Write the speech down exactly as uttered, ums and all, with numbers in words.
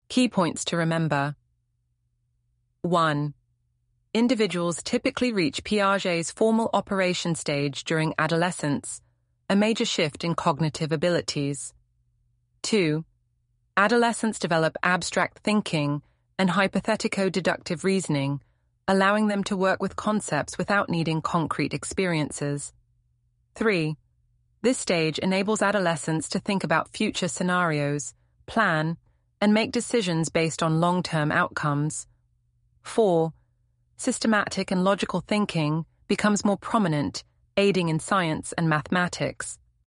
Key points to remember. one. Individuals typically reach Piaget's formal operation stage during adolescence, a major shift in cognitive abilities. two. Adolescents develop abstract thinking and hypothetico-deductive reasoning, allowing them to work with concepts without needing concrete experiences. three. This stage enables adolescents to think about future scenarios, plan, and make decisions based on long-term outcomes. four. Systematic and logical thinking becomes more prominent, aiding in science and mathematics.